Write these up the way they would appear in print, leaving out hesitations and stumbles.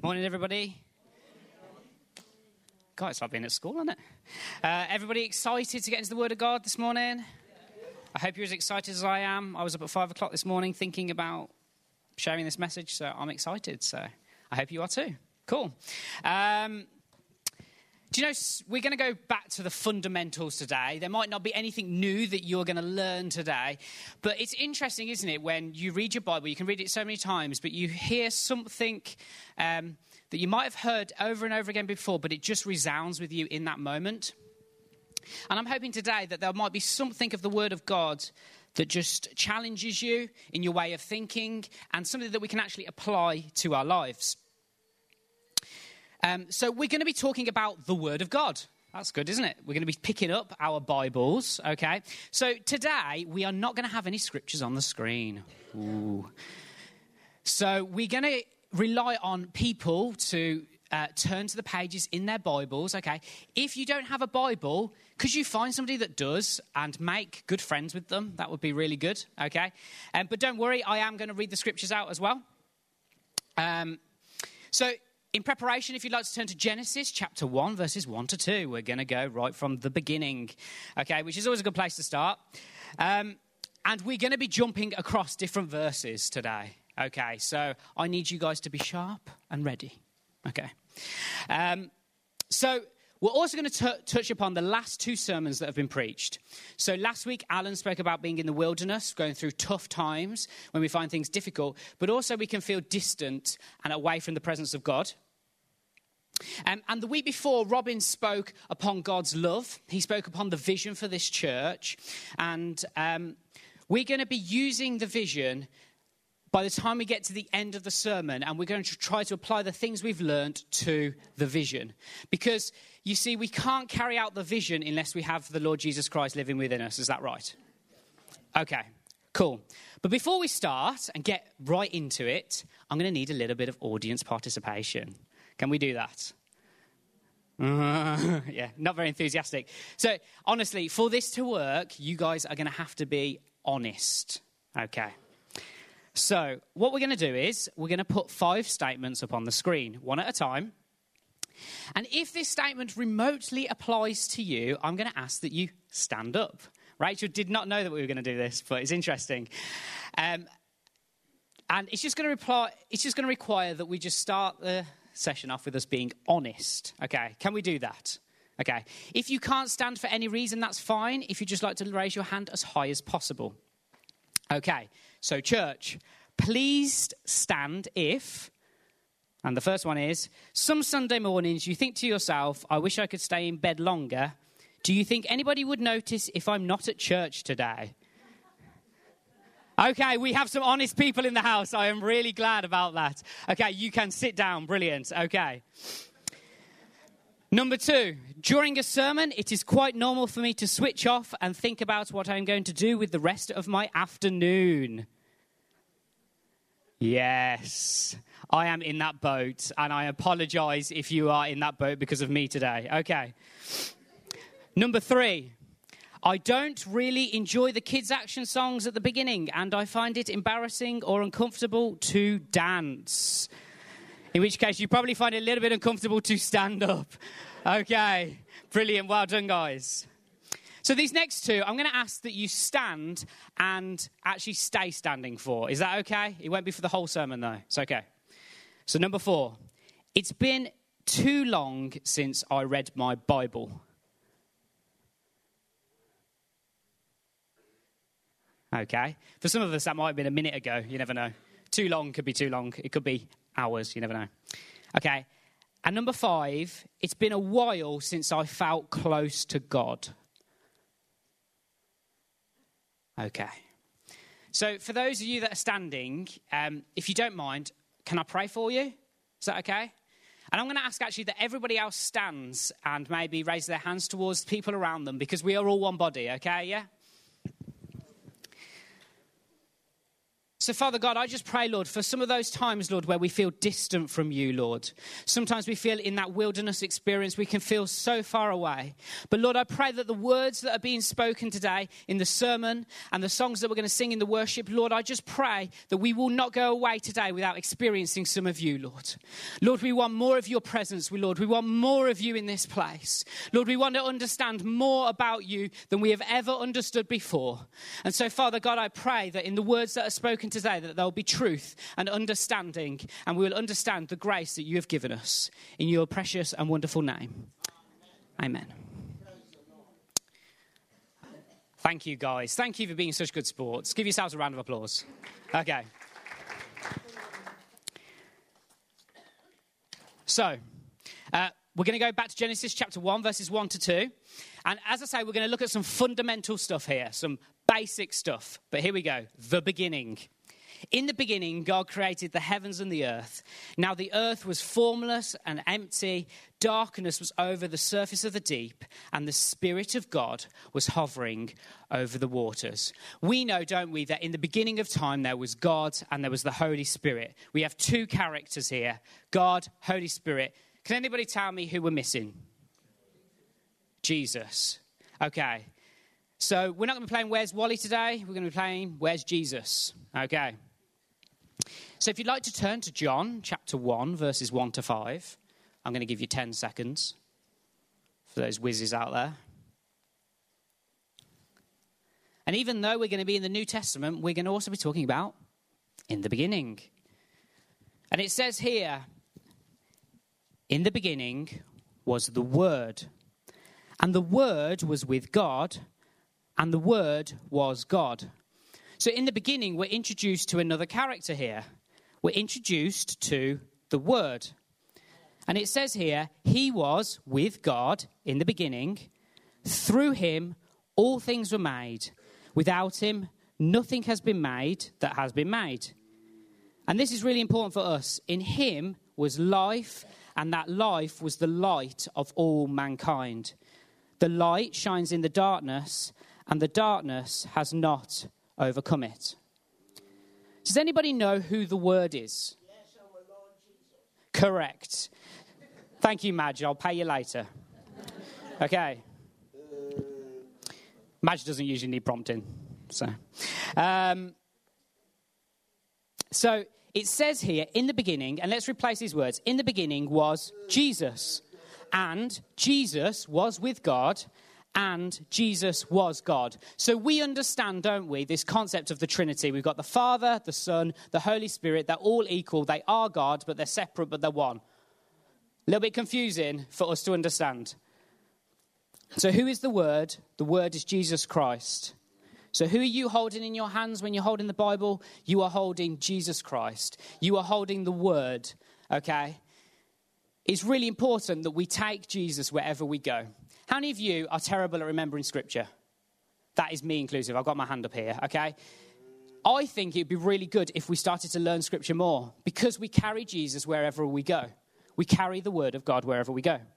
Morning, everybody. God, it's like being at school, isn't it? Everybody excited to get into the Word of God this morning? I hope you're as excited as I am. I was up at 5 o'clock this morning thinking about sharing this message, so I'm excited. So I hope you are too. Cool. Do you know, we're going to go back to the fundamentals today. There might not be anything new that you're going to learn today, but it's interesting, isn't it, when you read your Bible, you can read it so many times, but you hear something that you might have heard over and over again before, but it just resounds with you in that moment. And I'm hoping today that there might be something of the Word of God that just challenges you in your way of thinking and something that we can actually apply to our lives. So we're going to be talking about the Word of God. That's good, isn't it? We're going to be picking up our Bibles, okay? So today, we are not going to have any scriptures on the screen. Ooh. So we're going to rely on people to turn to the pages in their Bibles, okay? If you don't have a Bible, could you find somebody that does and make good friends with them? That would be really good, okay? But don't worry, I am going to read the scriptures out as well. So in preparation, if you'd like to turn to Genesis chapter 1, verses 1 to 2, we're going to go right from the beginning, okay, which is always a good place to start. And we're going to be jumping across different verses today, okay? So I need you guys to be sharp and ready, okay? So we're also going to touch upon the last two sermons that have been preached. So last week, Alan spoke about being in the wilderness, going through tough times when we find things difficult, but also we can feel distant and away from the presence of God. And the week before, Robin spoke upon God's love. He spoke upon the vision for this church. And we're going to be using the vision by the time we get to the end of the sermon, and we're going to try to apply the things we've learned to the vision. Because, you see, we can't carry out the vision unless we have the Lord Jesus Christ living within us. Is that right? Okay, cool. But before we start and get right into it, I'm going to need a little bit of audience participation. Can we do that? Yeah, not very enthusiastic. So, honestly, for this to work, you guys are going to have to be honest. Okay. So, what we're going to do is, we're going to put 5 statements up on the screen, one at a time. And if this statement remotely applies to you, I'm going to ask that you stand up. Rachel did not know that we were going to do this, but it's interesting. And it's just going to require that we just start the session off with us being honest. Okay, can we do that? Okay. If you can't stand for any reason, that's fine. If you'd just like to raise your hand as high as possible. Okay, so church, please stand if, and the first one is, some Sunday mornings you think to yourself, I wish I could stay in bed longer. Do you think anybody would notice if I'm not at church today? Okay, we have some honest people in the house. I am really glad about that. Okay, you can sit down. Brilliant. Okay. Number 2, during a sermon, it is quite normal for me to switch off and think about what I'm going to do with the rest of my afternoon. Yes, I am in that boat, and I apologize if you are in that boat because of me today. Okay. Number 3, I don't really enjoy the kids' action songs at the beginning, and I find it embarrassing or uncomfortable to dance. In which case, you probably find it a little bit uncomfortable to stand up. Okay, brilliant. Well done, guys. So these next 2, I'm going to ask that you stand and actually stay standing for. Is that okay? It won't be for the whole sermon, though. It's okay. So number 4, it's been too long since I read my Bible. Okay. For some of us, that might have been a minute ago. You never know. Too long could be too long. It could be hours. You never know. Okay. And number 5, it's been a while since I felt close to God. Okay. So for those of you that are standing, if you don't mind, can I pray for you? Is that okay? And I'm going to ask actually that everybody else stands and maybe raise their hands towards people around them, because we are all one body, okay? Yeah? So, Father God, I just pray, Lord, for some of those times, Lord, where we feel distant from you, Lord. Sometimes we feel in that wilderness experience, we can feel so far away. But, Lord, I pray that the words that are being spoken today in the sermon and the songs that we're going to sing in the worship, Lord, I just pray that we will not go away today without experiencing some of you, Lord. Lord, we want more of your presence, Lord. We want more of you in this place. Lord, we want to understand more about you than we have ever understood before. And so, Father God, I pray that in the words that are spoken today, that there will be truth and understanding, and we will understand the grace that you have given us. In your precious and wonderful name. Amen. Thank you, guys. Thank you for being such good sports. Give yourselves a round of applause. Okay. So, we're going to go back to Genesis chapter 1, verses 1 to 2. And as I say, we're going to look at some fundamental stuff here, some basic stuff. But here we go. The beginning. In the beginning, God created the heavens and the earth. Now the earth was formless and empty. Darkness was over the surface of the deep, and the Spirit of God was hovering over the waters. We know, don't we, that in the beginning of time there was God and there was the Holy Spirit. We have two characters here, God, Holy Spirit. Can anybody tell me who we're missing? Jesus. Okay. So we're not going to be playing Where's Wally today. We're going to be playing Where's Jesus. Okay. So if you'd like to turn to John chapter 1, verses 1 to 5, I'm going to give you 10 seconds for those whizzes out there. And even though we're going to be in the New Testament, we're going to also be talking about in the beginning. And it says here, in the beginning was the Word, and the Word was with God, and the Word was God. So in the beginning, we're introduced to another character here. We're introduced to the Word. And it says here, he was with God in the beginning. Through him, all things were made. Without him, nothing has been made that has been made. And this is really important for us. In him was life, and that life was the light of all mankind. The light shines in the darkness, and the darkness has not overcome it. Does anybody know who the Word is? Yes, our Lord Jesus. Correct. Thank you, Madge. I'll pay you later. Okay. Madge doesn't usually need prompting. So it says here, in the beginning, and let's replace these words. In the beginning was Jesus, and Jesus was with God, and Jesus was God. So we understand, don't we, this concept of the Trinity. We've got the Father, the Son, the Holy Spirit. They're all equal. They are God, but they're separate, but they're one. A little bit confusing for us to understand. So who is the Word? The Word is Jesus Christ. So who are you holding in your hands when you're holding the Bible? You are holding Jesus Christ. You are holding the Word, okay? It's really important that we take Jesus wherever we go. How many of you are terrible at remembering Scripture? That is me inclusive. I've got my hand up here, okay? I think it would be really good if we started to learn Scripture more, because we carry Jesus wherever we go. We carry the Word of God wherever we go.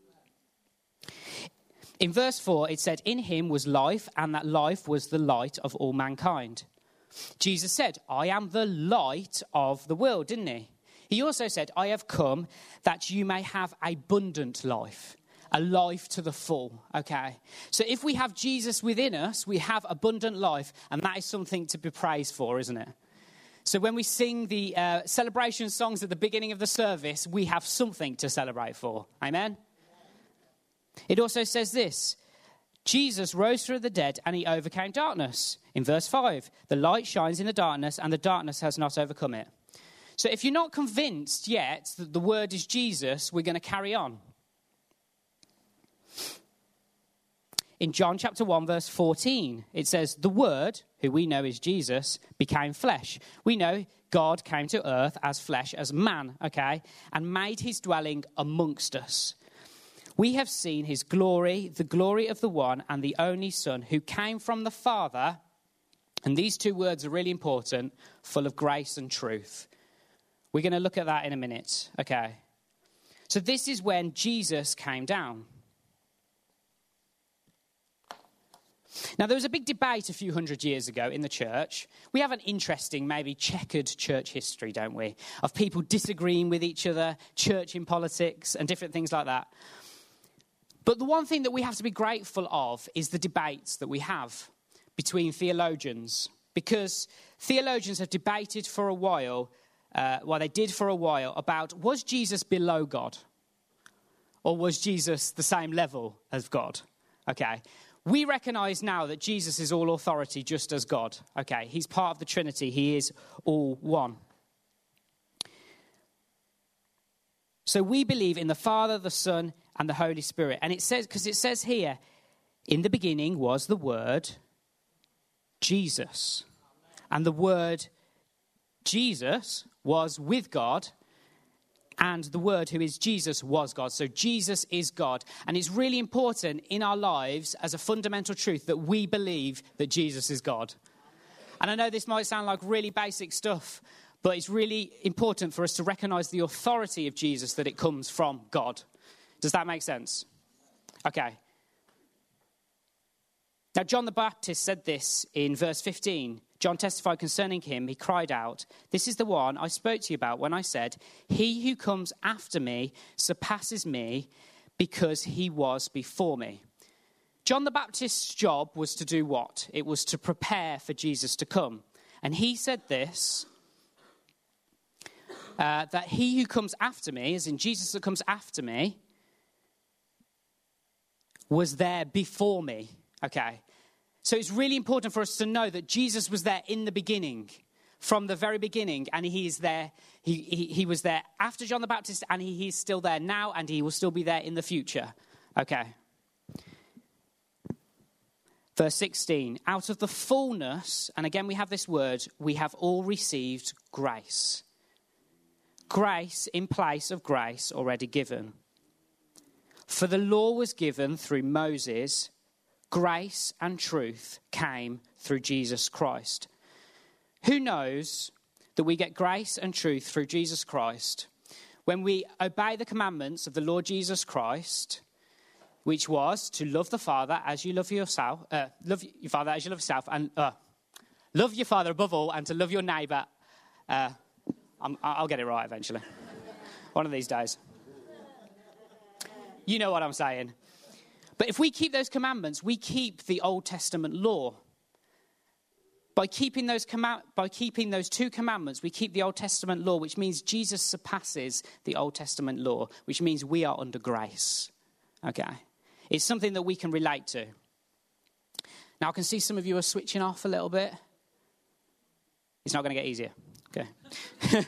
In verse 4, it said, in him was life, and that life was the light of all mankind. Jesus said, I am the light of the world, didn't he? He also said, I have come that you may have abundant life. A life to the full, okay? So if we have Jesus within us, we have abundant life, and that is something to be praised for, isn't it? So when we sing the celebration songs at the beginning of the service, we have something to celebrate for. Amen? It also says this, Jesus rose from the dead and he overcame darkness. In verse 5, the light shines in the darkness and the darkness has not overcome it. So if you're not convinced yet that the Word is Jesus, we're going to carry on. In John chapter 1, verse 14, it says, the Word, who we know is Jesus, became flesh. We know God came to earth as flesh, as man, okay, and made his dwelling amongst us. We have seen his glory, the glory of the one and the only Son, who came from the Father, and these two words are really important, full of grace and truth. We're going to look at that in a minute, okay. So this is when Jesus came down. Now, there was a big debate a few hundred years ago in the church. We have an interesting, maybe checkered church history, don't we? Of people disagreeing with each other, church in politics, and different things like that. But the one thing that we have to be grateful of is the debates that we have between theologians. Because theologians have debated for a while, they did for a while, about was Jesus below God? Or was Jesus the same level as God? Okay. We recognise now that Jesus is all authority just as God. Okay, he's part of the Trinity. He is all one. So we believe in the Father, the Son, and the Holy Spirit. And it says, because it says here, in the beginning was the Word, Jesus. And the Word, Jesus, was with God. And the Word, who is Jesus, was God. So Jesus is God. And it's really important in our lives as a fundamental truth that we believe that Jesus is God. And I know this might sound like really basic stuff, but it's really important for us to recognize the authority of Jesus, that it comes from God. Does that make sense? Okay. Now, John the Baptist said this in verse 15. John testified concerning him. He cried out, "This is the one I spoke to you about when I said, 'He who comes after me surpasses me because he was before me.'" John the Baptist's job was to do what? It was to prepare for Jesus to come. And he said this, that he who comes after me, as in Jesus that comes after me, was there before me. Okay. So it's really important for us to know that Jesus was there in the beginning, from the very beginning, and he is there. He was there after John the Baptist, and he is still there now, and he will still be there in the future. Okay. Verse 16, out of the fullness, and again we have this word, we have all received grace. Grace in place of grace already given. For the law was given through Moses. Grace and truth came through Jesus Christ. Who knows that we get grace and truth through Jesus Christ when we obey the commandments of the Lord Jesus Christ, which was to love the Father as you love yourself, love your Father as you love yourself, and love your Father above all, and to love your neighbour. I'll get it right eventually. One of these days. You know what I'm saying. But if we keep those commandments, we keep the Old Testament law. By keeping those two commandments, we keep the Old Testament law, which means Jesus surpasses the Old Testament law, which means we are under grace. Okay? It's something that we can relate to. Now, I can see some of you are switching off a little bit. It's not going to get easier. Okay.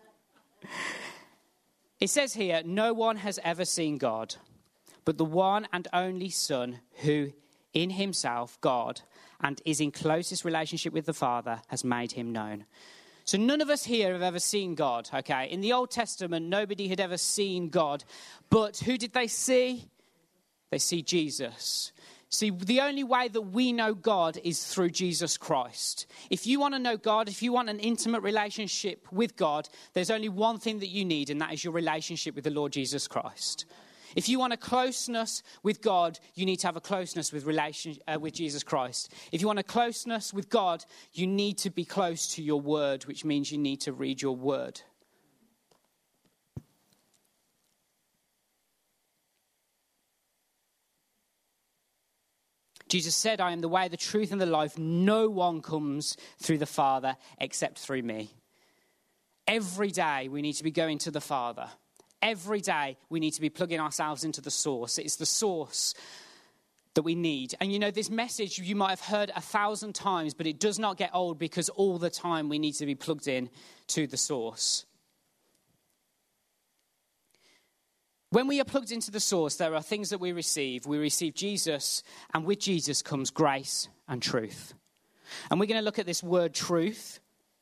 It says here, no one has ever seen God, but the one and only Son, who in himself, God, and is in closest relationship with the Father, has made him known. So none of us here have ever seen God, okay? In the Old Testament, nobody had ever seen God. But who did they see? They see Jesus. See, the only way that we know God is through Jesus Christ. If you want to know God, if you want an intimate relationship with God, there's only one thing that you need, and that is your relationship with the Lord Jesus Christ. If you want a closeness with God, you need to have a closeness with Jesus Christ. If you want a closeness with God, you need to be close to your word, which means you need to read your word. Jesus said, I am the way, the truth, and the life. No one comes through the Father except through me. Every day we need to be going to the Father. Every day we need to be plugging ourselves into the source. It's the source that we need. And you know, this message you might have heard 1,000 times, but it does not get old because all the time we need to be plugged in to the source. When we are plugged into the source, there are things that we receive. We receive Jesus, and with Jesus comes grace and truth. And we're going to look at this word truth.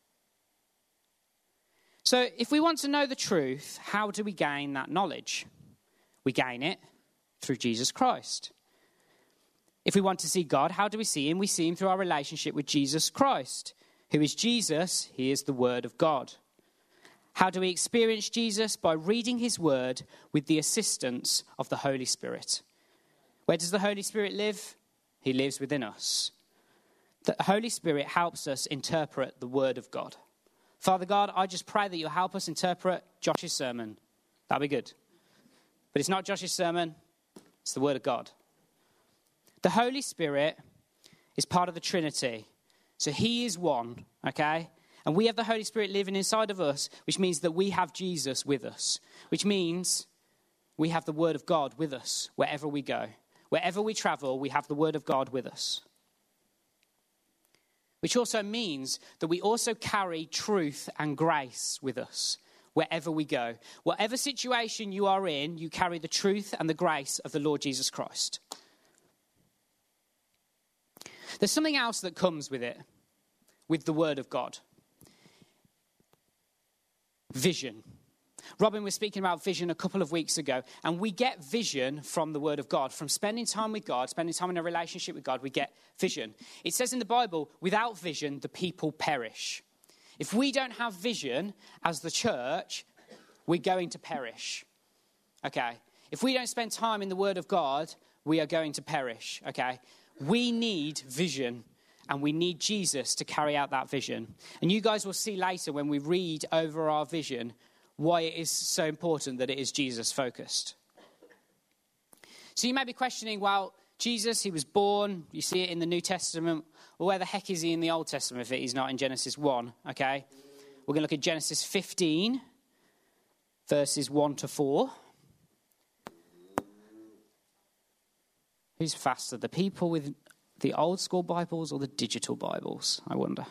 So if we want to know the truth, how do we gain that knowledge? We gain it through Jesus Christ. If we want to see God, how do we see him? We see him through our relationship with Jesus Christ. Who is Jesus? He is the Word of God. How do we experience Jesus? By reading his word with the assistance of the Holy Spirit. Where does the Holy Spirit live? He lives within us. The Holy Spirit helps us interpret the word of God. Father God, I just pray that you'll help us interpret Josh's sermon. That'd be good. But it's not Josh's sermon, it's the word of God. The Holy Spirit is part of the Trinity. So he is one, okay? And we have the Holy Spirit living inside of us, which means that we have Jesus with us, which means we have the word of God with us wherever we go. Wherever we travel, we have the word of God with us. Which also means that we also carry truth and grace with us wherever we go. Whatever situation you are in, you carry the truth and the grace of the Lord Jesus Christ. There's something else that comes with it, with the word of God. Vision. Robin was speaking about vision a couple of weeks ago, and we get vision from the word of God. From spending time with God, spending time in a relationship with God, we get vision. It says in the Bible, without vision, the people perish. If we don't have vision as the church, we're going to perish. Okay? If we don't spend time in the word of God, we are going to perish. Okay? We need vision, and we need Jesus to carry out that vision. And you guys will see later when we read over our vision why it is so important that it is Jesus focused. So you may be questioning, well, Jesus, he was born, you see it in the New Testament. Well, where the heck is he in the Old Testament if he's not in Genesis 1, okay? We're going to look at Genesis 15, verses 1 to 4. Who's faster, the people with the old school Bibles or the digital Bibles, I wonder?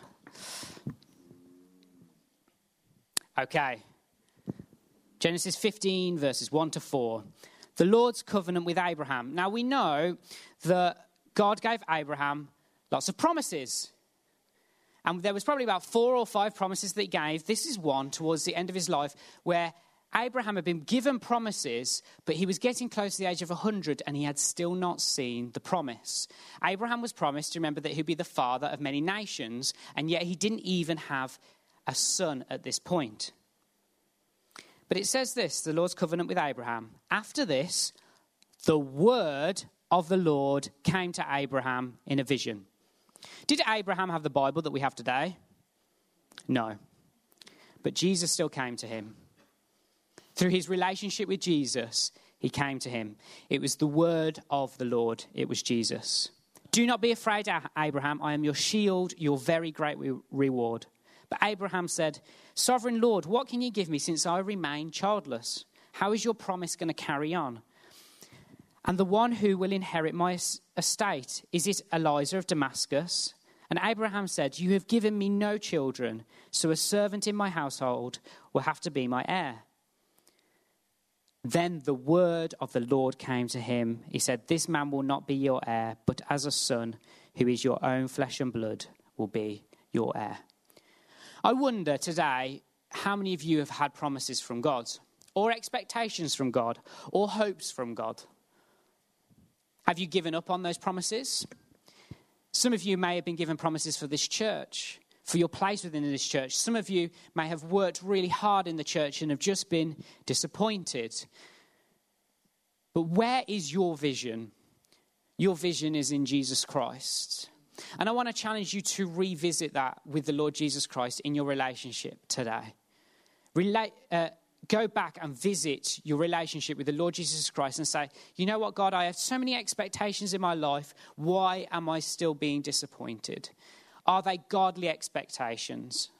Okay. Genesis 15, verses 1 to 4. The Lord's covenant with Abraham. Now we know that God gave Abraham lots of promises. And there was probably about 4 or 5 promises that he gave. This is one towards the end of his life where Abraham had been given promises, but he was getting close to the age of 100 and he had still not seen the promise. Abraham was promised, remember, that he'd be the father of many nations, and yet he didn't even have a son at this point. But it says this, the Lord's covenant with Abraham. After this, the word of the Lord came to Abraham in a vision. Did Abraham have the Bible that we have today? No. But Jesus still came to him. Through his relationship with Jesus, he came to him. It was the word of the Lord. It was Jesus. Do not be afraid, Abraham. I am your shield, your very great reward. But Abraham said, Sovereign Lord, what can you give me since I remain childless? How is your promise going to carry on? And the one who will inherit my estate, is it Eliezer of Damascus? And Abraham said, You have given me no children, so a servant in my household will have to be my heir. Then the word of the Lord came to him. He said, This man will not be your heir, but as a son who is your own flesh and blood will be your heir. I wonder today how many of you have had promises from God, or expectations from God, or hopes from God. Have you given up on those promises? Some of you may have been given promises for this church, for your place within this church. Some of you may have worked really hard in the church and have just been disappointed. But where is your vision? Your vision is in Jesus Christ. And I want to challenge you to revisit that with the Lord Jesus Christ in your relationship today. Go back and visit your relationship with the Lord Jesus Christ and say, you know what, God, I have so many expectations in my life. Why am I still being disappointed? Are they godly expectations?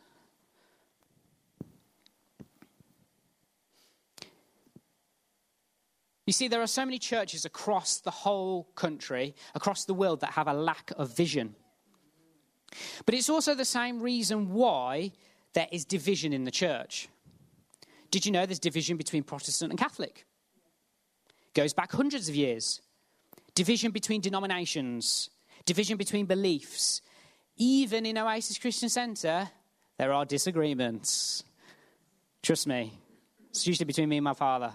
You see, there are so many churches across the whole country, across the world, that have a lack of vision. But it's also the same reason why there is division in the church. Did you know there's division between Protestant and Catholic? Goes back hundreds of years. Division between denominations, division between beliefs. Even in Oasis Christian Centre, there are disagreements. Trust me, it's usually between me and my father.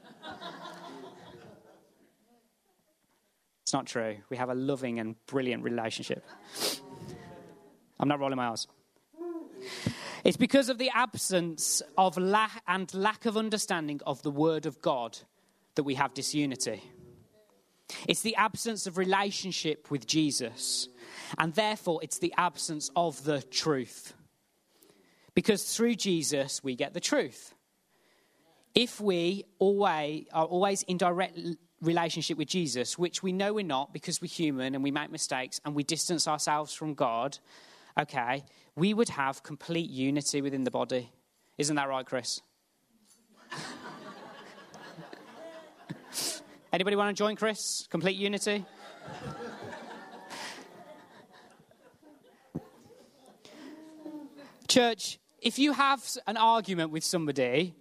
It's not true. We have a loving and brilliant relationship. I'm not rolling my eyes. It's because of the absence of lack of understanding of the Word of God that we have disunity. It's the absence of relationship with Jesus. And therefore, it's the absence of the truth. Because through Jesus, we get the truth. If we are always in direct relationship with Jesus, which we know we're not because we're human and we make mistakes and we distance ourselves from God, okay, we would have complete unity within the body. Isn't that right, Chris? Anybody want to join Chris? Complete unity? Church, if you have an argument with somebody,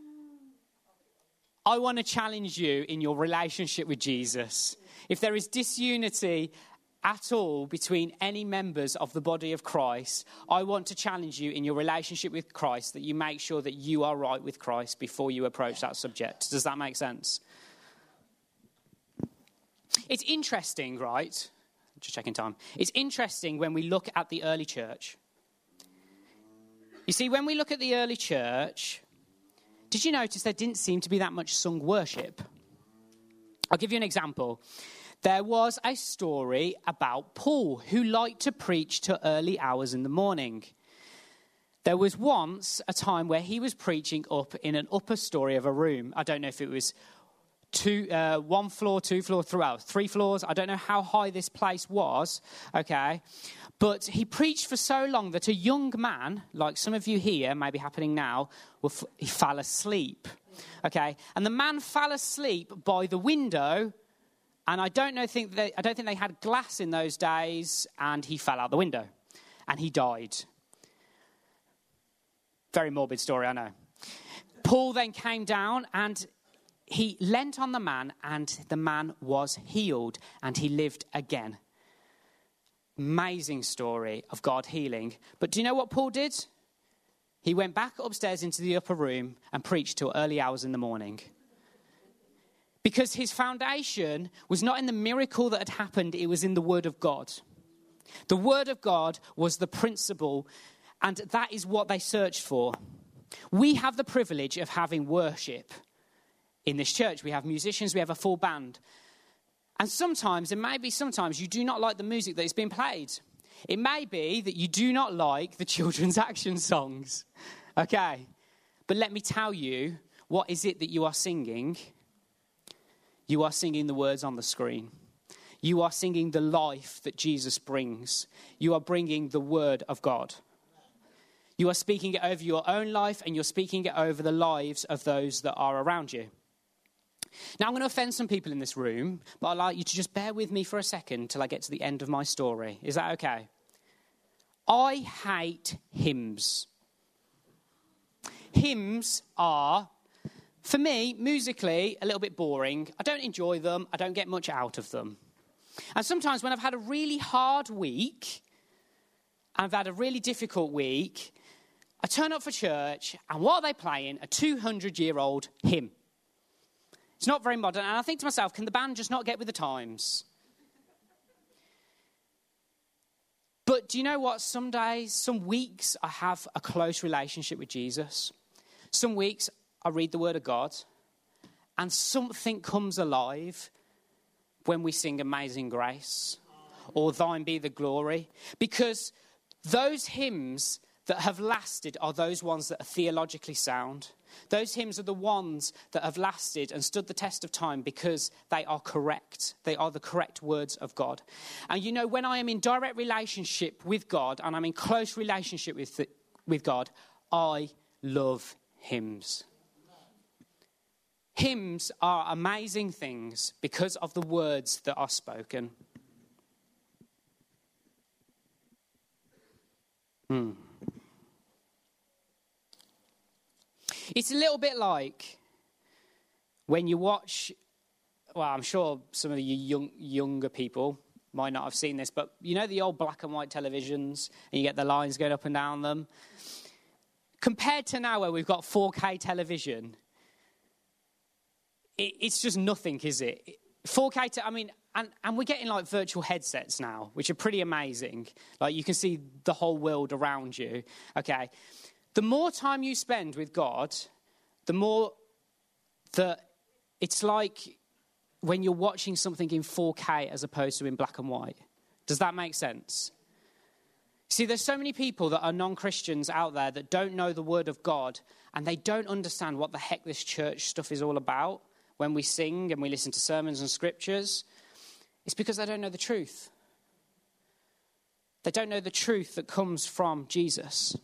I want to challenge you in your relationship with Jesus. If there is disunity at all between any members of the body of Christ, I want to challenge you in your relationship with Christ that you make sure that you are right with Christ before you approach that subject. Does that make sense? It's interesting, right? Just checking time. It's interesting when we look at the early church. You see, when we look at the early church, did you notice there didn't seem to be that much sung worship? I'll give you an example. There was a story about Paul, who liked to preach to early hours in the morning. There was once a time where he was preaching up in an upper story of a room. I don't know if it was 1 floor, 2 floor, throughout 3 floors. I don't know how high this place was, okay? But he preached for so long that a young man, like some of you here, maybe happening now, he fell asleep, okay? And the man fell asleep by the window, and I don't think they had glass in those days, and he fell out the window, and he died. Very morbid story, I know. Paul then came down, and he leant on the man, and the man was healed, and he lived again. Amazing story of God healing. But do you know what Paul did? He went back upstairs into the upper room and preached till early hours in the morning. Because his foundation was not in the miracle that had happened, it was in the Word of God. The Word of God was the principle, and that is what they searched for. We have the privilege of having worship in this church. We have musicians, we have a full band. And sometimes you do not like the music that is being played. It may be that you do not like the children's action songs. Okay. But let me tell you, what is it that you are singing? You are singing the words on the screen. You are singing the life that Jesus brings. You are bringing the word of God. You are speaking it over your own life, and you're speaking it over the lives of those that are around you. Now, I'm going to offend some people in this room, but I'd like you to just bear with me for a second till I get to the end of my story. Is that okay? I hate hymns. Hymns are, for me, musically, a little bit boring. I don't enjoy them. I don't get much out of them. And sometimes when I've had a really hard week, I've had a really difficult week, I turn up for church, and what are they playing? A 200-year-old hymn. It's not very modern, and I think to myself, can the band just not get with the times? But do you know what? Some days, some weeks, I have a close relationship with Jesus. Some weeks, I read the Word of God, and something comes alive when we sing Amazing Grace or Thine Be the Glory. Because those hymns that have lasted are those ones that are theologically sound. Those hymns are the ones that have lasted and stood the test of time because they are correct. They are the correct words of God. And you know, when I am in direct relationship with God and I'm in close relationship with God, I love hymns. Hymns are amazing things because of the words that are spoken. It's a little bit like when you watch, well, I'm sure some of you younger people might not have seen this, but you know the old black and white televisions and you get the lines going up and down them? Compared to now where we've got 4K television, it's just nothing, is it? 4K, and we're getting like virtual headsets now, which are pretty amazing. Like you can see the whole world around you. Okay. The more time you spend with God, the more that it's like when you're watching something in 4K as opposed to in black and white. Does that make sense? See, there's so many people that are non-Christians out there that don't know the word of God, and they don't understand what the heck this church stuff is all about when we sing and we listen to sermons and scriptures. It's because they don't know the truth. They don't know the truth that comes from Jesus.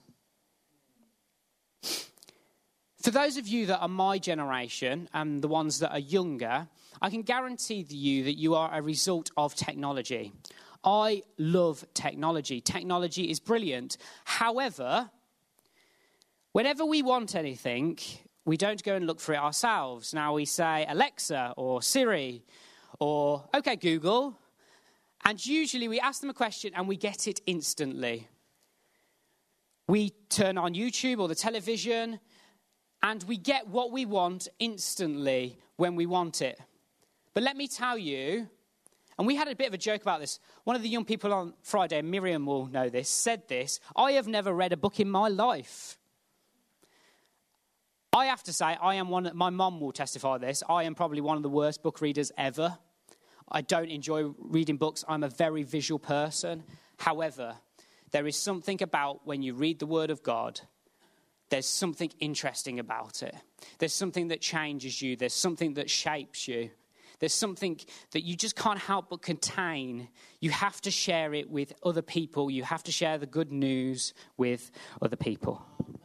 For those of you that are my generation and the ones that are younger, I can guarantee you that you are a result of technology. I love technology. Technology is brilliant. However, whenever we want anything, we don't go and look for it ourselves. Now we say Alexa or Siri or OK Google, and usually we ask them a question and we get it instantly. We turn on YouTube or the television and we get what we want instantly when we want it. But let me tell you, and we had a bit of a joke about this. One of the young people on Friday, Miriam will know this, said this: I have never read a book in my life. I have to say, my mum will testify this, I am probably one of the worst book readers ever. I don't enjoy reading books. I'm a very visual person. However, there is something about when you read the Word of God, there's something interesting about it. There's something that changes you. There's something that shapes you. There's something that you just can't help but contain. You have to share it with other people. You have to share the good news with other people.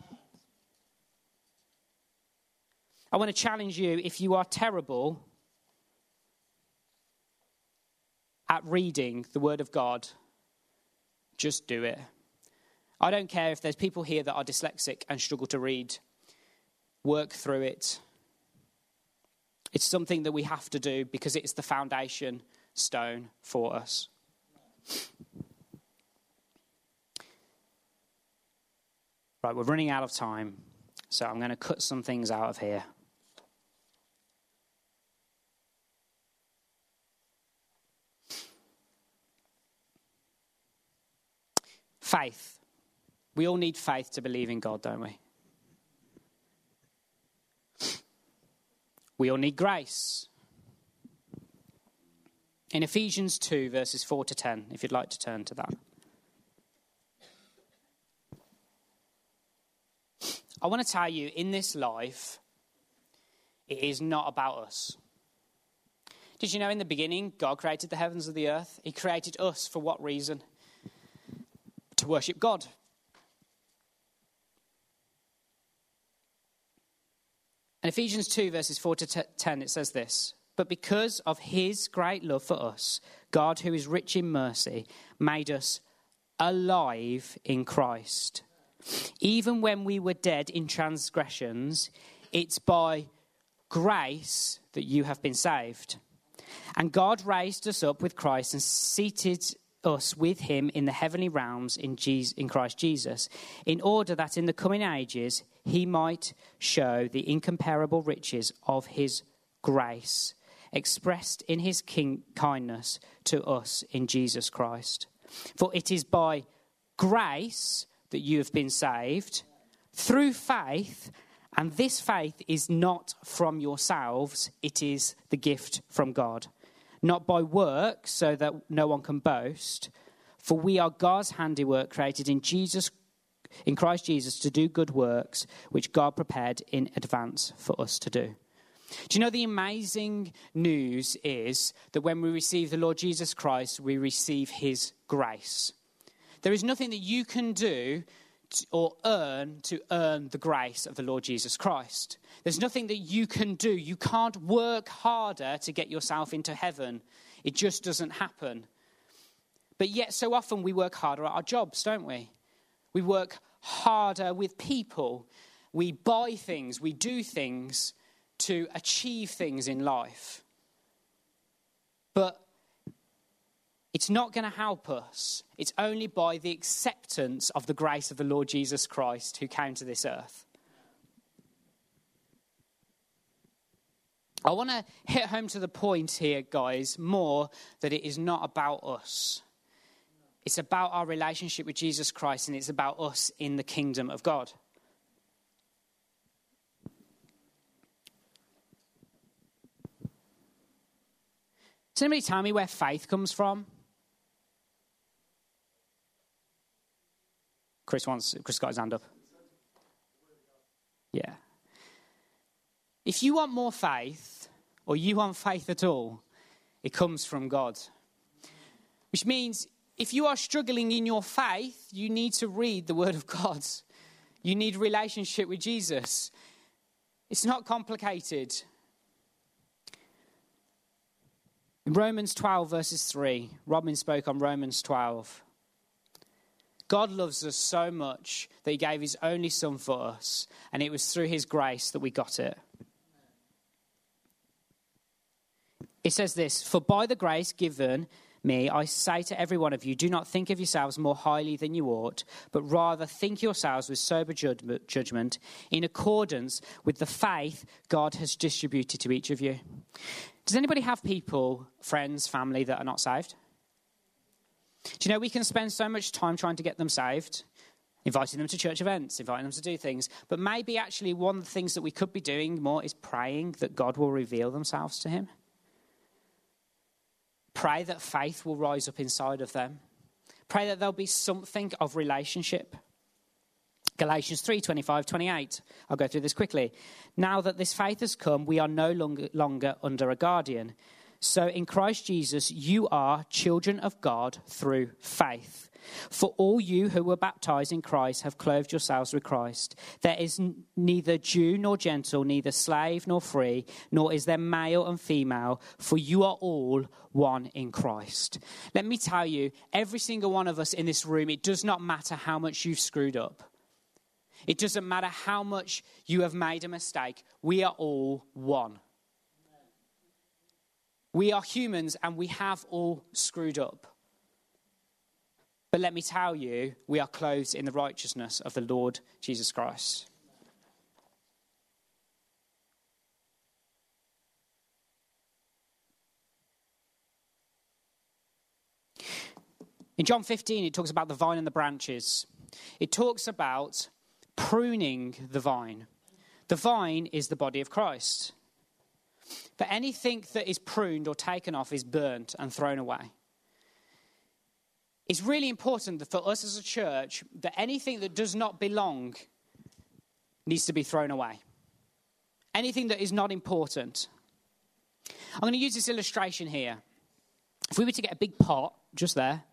I want to challenge you, if you are terrible at reading the Word of God, just do it. I don't care if there's people here that are dyslexic and struggle to read. Work through it. It's something that we have to do because it's the foundation stone for us. Right, we're running out of time, so I'm going to cut some things out of here. Faith. We all need faith to believe in God, don't we? We all need grace. In Ephesians 2, verses 4 to 10, if you'd like to turn to that. I want to tell you, in this life, it is not about us. Did you know in the beginning, God created the heavens and the earth? He created us for what reason? To worship God. In Ephesians 2, verses 4 to 10, it says this: But because of his great love for us, God, who is rich in mercy, made us alive in Christ. Even when we were dead in transgressions, it's by grace that you have been saved. And God raised us up with Christ and seated us with him in the heavenly realms in Christ Jesus, in order that in the coming ages he might show the incomparable riches of his grace, expressed in his kindness to us in Jesus Christ. For it is by grace that you have been saved, through faith, and this faith is not from yourselves, it is the gift from God. Not by works, so that no one can boast. For we are God's handiwork, created in Christ Jesus, to do good works, which God prepared in advance for us to do. Do you know the amazing news is that when we receive the Lord Jesus Christ, we receive his grace. There is nothing that you can do or earn to earn the grace of the Lord Jesus Christ. There's nothing that you can do. You can't work harder to get yourself into heaven. It just doesn't happen. But yet so often we work harder at our jobs, don't we? We work harder with people. We buy things, we do things to achieve things in life. But it's not going to help us. It's only by the acceptance of the grace of the Lord Jesus Christ who came to this earth. I want to hit home to the point here, guys, more that it is not about us. It's about our relationship with Jesus Christ, and it's about us in the kingdom of God. Does anybody tell me where faith comes from? Chris got his hand up. Yeah. If you want more faith, or you want faith at all, it comes from God. Which means if you are struggling in your faith, you need to read the Word of God. You need a relationship with Jesus. It's not complicated. In Romans 12, verses 3, Robin spoke on Romans 12. God loves us so much that he gave his only son for us, and it was through his grace that we got it. It says this, "For by the grace given me, I say to every one of you, do not think of yourselves more highly than you ought, but rather think yourselves with sober judgment in accordance with the faith God has distributed to each of you." Does anybody have people, friends, family that are not saved? Do you know we can spend so much time trying to get them saved, inviting them to church events, inviting them to do things, but maybe actually one of the things that we could be doing more is praying that God will reveal themselves to him. Pray that faith will rise up inside of them. Pray that there'll be something of relationship. Galatians 3:25-28. I'll go through this quickly. "Now that this faith has come, we are no longer under a guardian. So in Christ Jesus, you are children of God through faith. For all you who were baptized in Christ have clothed yourselves with Christ. There is neither Jew nor Gentile, neither slave nor free, nor is there male and female, for you are all one in Christ." Let me tell you, every single one of us in this room, it does not matter how much you've screwed up. It doesn't matter how much you have made a mistake. We are all one. We are humans and we have all screwed up. But let me tell you, we are clothed in the righteousness of the Lord Jesus Christ. In John 15, it talks about the vine and the branches. It talks about pruning the vine. The vine is the body of Christ. But anything that is pruned or taken off is burnt and thrown away. It's really important that for us as a church, that anything that does not belong needs to be thrown away. Anything that is not important. I'm going to use this illustration here. If we were to get a big pot just there,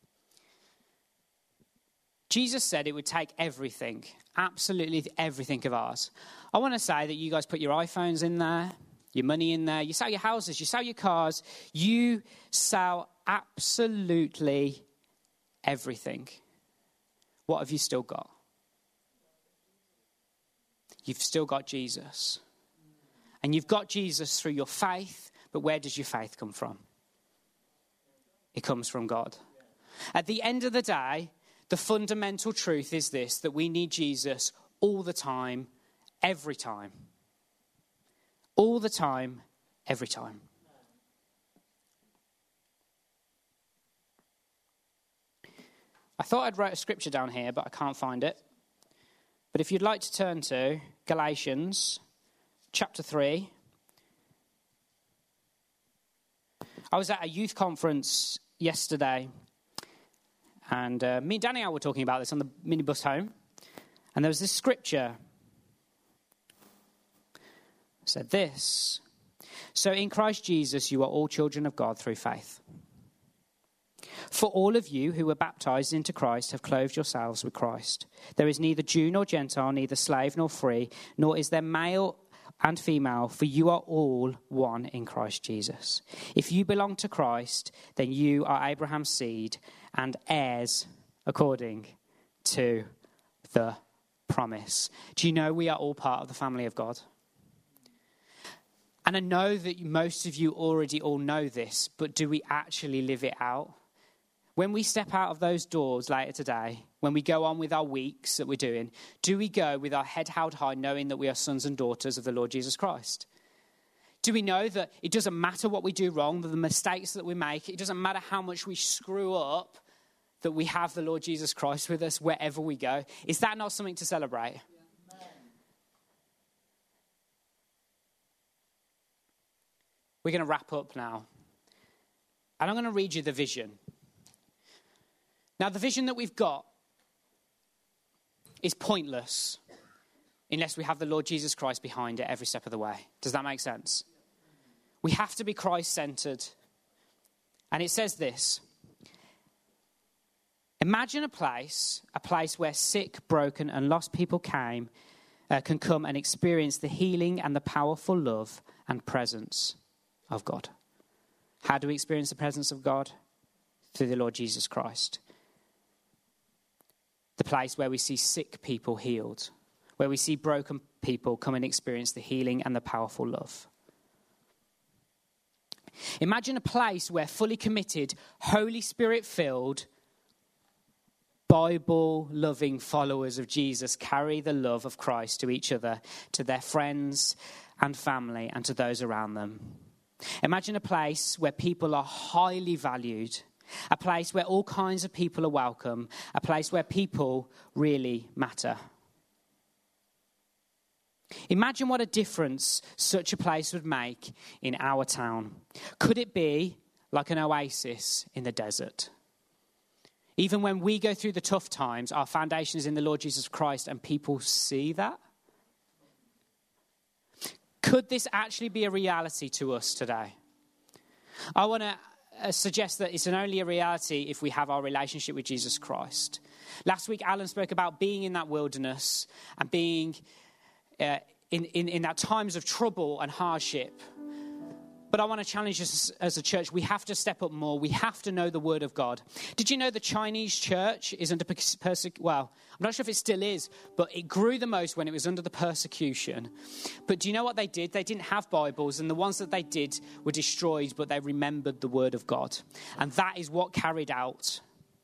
Jesus said it would take everything, absolutely everything of ours. I want to say that you guys put your iPhones in there, your money in there, you sell your houses, you sell your cars, you sell absolutely everything. What have you still got? You've still got Jesus. And you've got Jesus through your faith, but where does your faith come from? It comes from God. At the end of the day, the fundamental truth is this, that we need Jesus all the time, every time. All the time, every time. I thought I'd write a scripture down here, but I can't find it. But if you'd like to turn to Galatians chapter 3. I was at a youth conference yesterday, and me and Danielle were talking about this on the minibus home. And there was this scripture. It said this: "So in Christ Jesus you are all children of God through faith. For all of you who were baptized into Christ have clothed yourselves with Christ. There is neither Jew nor Gentile, neither slave nor free, nor is there male and female, for you are all one in Christ Jesus. If you belong to Christ, then you are Abraham's seed and heirs according to the promise." Do you know we are all part of the family of God? And I know that most of you already all know this, but do we actually live it out? When we step out of those doors later today, when we go on with our weeks that we're doing, do we go with our head held high knowing that we are sons and daughters of the Lord Jesus Christ? Do we know that it doesn't matter what we do wrong, that the mistakes that we make, it doesn't matter how much we screw up, that we have the Lord Jesus Christ with us wherever we go? Is that not something to celebrate? We're going to wrap up now. And I'm going to read you the vision. Now, the vision that we've got is pointless unless we have the Lord Jesus Christ behind it every step of the way. Does that make sense? We have to be Christ-centered. And it says this. Imagine a place where sick, broken, and lost people can come and experience the healing and the powerful love and presence of God. How do we experience the presence of God? Through the Lord Jesus Christ. The place where we see sick people healed, where we see broken people come and experience the healing and the powerful love. Imagine a place where fully committed, Holy Spirit-filled, Bible-loving followers of Jesus carry the love of Christ to each other, to their friends and family, and to those around them. Imagine a place where people are highly valued, a place where all kinds of people are welcome, a place where people really matter. Imagine what a difference such a place would make in our town. Could it be like an oasis in the desert? Even when we go through the tough times, our foundation is in the Lord Jesus Christ, and people see that? Could this actually be a reality to us today? I want to suggest that it's only a reality if we have our relationship with Jesus Christ. Last week, Alan spoke about being in that wilderness and being in that times of trouble and hardship. But I want to challenge us as a church. We have to step up more. We have to know the word of God. Did you know the Chinese church is under persecution? Well, I'm not sure if it still is, but it grew the most when it was under the persecution. But do you know what they did? They didn't have Bibles, and the ones that they did were destroyed, but they remembered the word of God. And that is what carried out.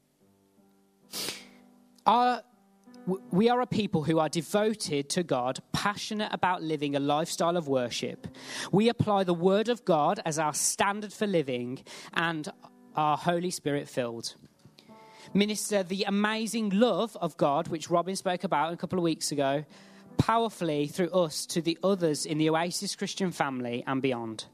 We are a people who are devoted to God, passionate about living a lifestyle of worship. We apply the word of God as our standard for living and are Holy Spirit filled. Minister the amazing love of God, which Robin spoke about a couple of weeks ago, powerfully through us to the others in the Oasis Christian family and beyond.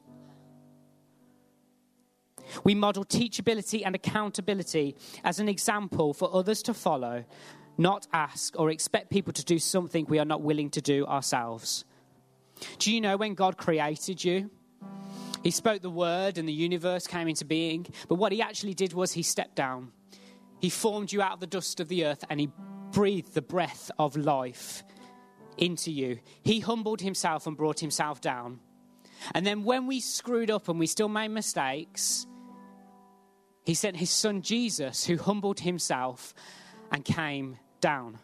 We model teachability and accountability as an example for others to follow, not ask or expect people to do something we are not willing to do ourselves. Do you know when God created you? He spoke the word and the universe came into being. But what he actually did was he stepped down. He formed you out of the dust of the earth and he breathed the breath of life into you. He humbled himself and brought himself down. And then when we screwed up and we still made mistakes, he sent his son Jesus, who humbled himself and came down.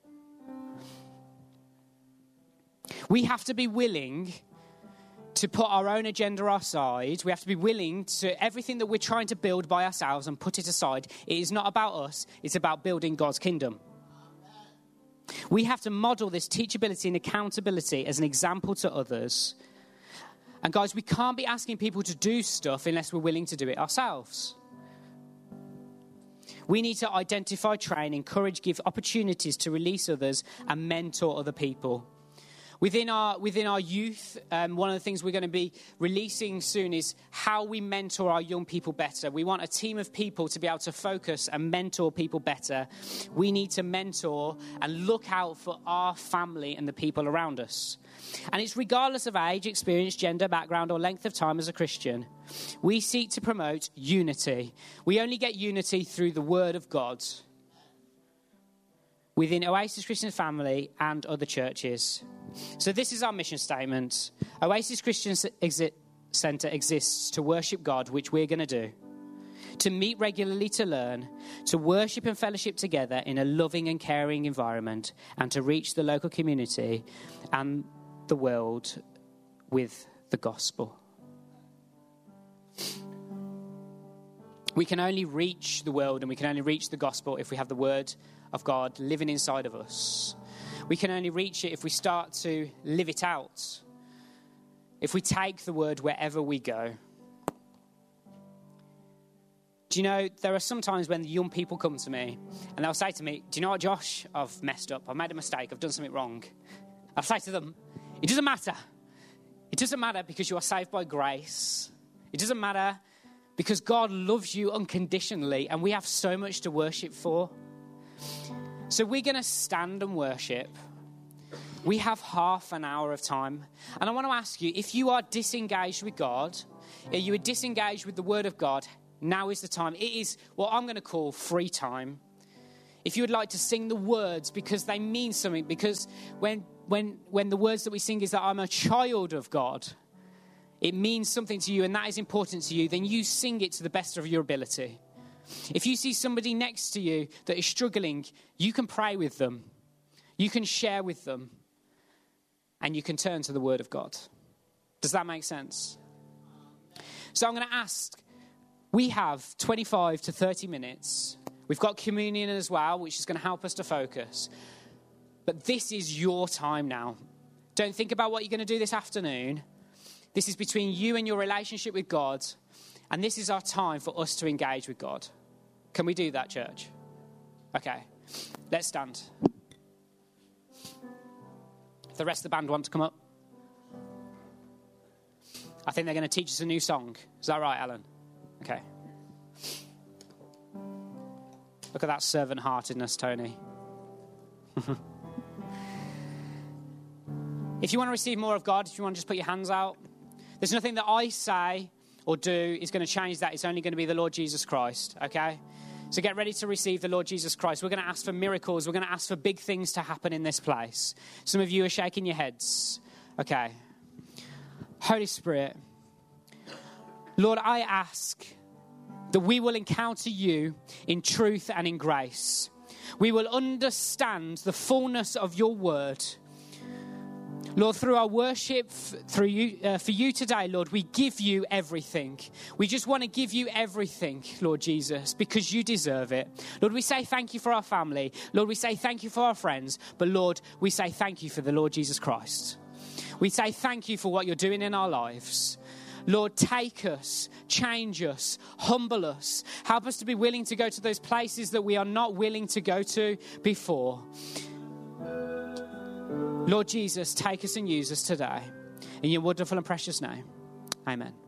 We have to be willing to put our own agenda aside. We have to be willing to everything that we're trying to build by ourselves and put it aside. It is not about us. It's about building God's kingdom. We have to model this teachability and accountability as an example to others. And guys, we can't be asking people to do stuff unless we're willing to do it ourselves. We need to identify, train, encourage, give opportunities to release others and mentor other people. Within our youth, one of the things we're going to be releasing soon is how we mentor our young people better. We want a team of people to be able to focus and mentor people better. We need to mentor and look out for our family and the people around us. And it's regardless of age, experience, gender, background, or length of time as a Christian. We seek to promote unity. We only get unity through the Word of God within Oasis Christian Family and other churches. So this is our mission statement. Oasis Christian Centre exists to worship God, which we're going to do. To meet regularly to learn, to worship and fellowship together in a loving and caring environment, and to reach the local community and the world with the gospel. We can only reach the world and we can only reach the gospel if we have the word of God living inside of us. We can only reach it if we start to live it out. If we take the word wherever we go. Do you know, there are some times when the young people come to me and they'll say to me, do you know what, Josh? I've messed up. I've made a mistake. I've done something wrong. I'll say to them, it doesn't matter. It doesn't matter because you are saved by grace. It doesn't matter because God loves you unconditionally and we have so much to worship for. So we're going to stand and worship. We have half an hour of time. And I want to ask you, if you are disengaged with God, if you are disengaged with the word of God, now is the time. It is what I'm going to call free time. If you would like to sing the words because they mean something, because when the words that we sing is that I'm a child of God, it means something to you and that is important to you, then you sing it to the best of your ability. If you see somebody next to you that is struggling, you can pray with them. You can share with them. And you can turn to the word of God. Does that make sense? So I'm going to ask, we have 25 to 30 minutes. We've got communion as well, which is going to help us to focus. But this is your time now. Don't think about what you're going to do this afternoon. This is between you and your relationship with God. And this is our time for us to engage with God. Can we do that, church? Okay, let's stand. The rest of the band want to come up? I think they're going to teach us a new song. Is that right, Alan? Okay. Look at that servant-heartedness, Tony. If you want to receive more of God, if you want to just put your hands out, there's nothing that I say or do is going to change that. It's only going to be the Lord Jesus Christ, okay? So get ready to receive the Lord Jesus Christ. We're going to ask for miracles. We're going to ask for big things to happen in this place. Some of you are shaking your heads. Okay. Holy Spirit, Lord, I ask that we will encounter you in truth and in grace. We will understand the fullness of your word. Lord, through our worship, through you, for you today, Lord, we give you everything. We just want to give you everything, Lord Jesus, because you deserve it. Lord, we say thank you for our family. Lord, we say thank you for our friends. But Lord, we say thank you for the Lord Jesus Christ. We say thank you for what you're doing in our lives. Lord, take us, change us, humble us. Help us to be willing to go to those places that we are not willing to go to before. Lord Jesus, take us and use us today. In your wonderful and precious name, amen.